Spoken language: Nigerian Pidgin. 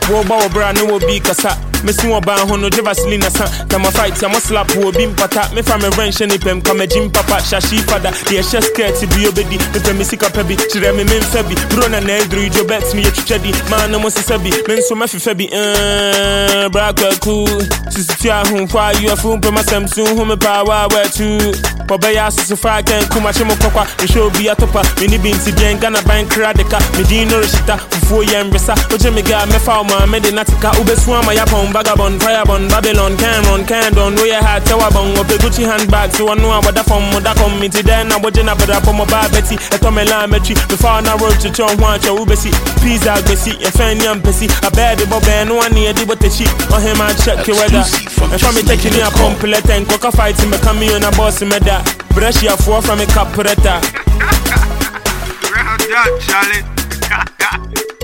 wo ba wo bra no be kasa me si wo ba ho no je vaseline sa kama fight am slap wo bi mpata me fa me wrench ni pem kama jim papa shashi fada de she skirt bi obedi me pem sika pebi chire me memfa bi bro na eldru jo bet me yetwadi man no mo sisa bi me nso mafifa bi bra kwaku sisi ahun kwa you afun pe masem sun hu me power we too Obeya so far can kuma chemo kwakwa me show bi atopa me ni bi nti bien Ghana ban kradeka me din no reshita fufu yembresa oje me ga me fa ma me de natika ubesu ama ya pon vagabond firebond Babylon can run can don't know your hat tawa bon ope Gucci handbag so no abada from moda committee then aboje na bada for mo ba beti etomela metri me fa na road to chon hwan cha ubesi pizza gbesi e fan yam pesi abede bobe no one e di botechi on him I check your weather and from me taking me a complete and coca fight me come on a boss me da brush your four from a capretta Round up, Charlie.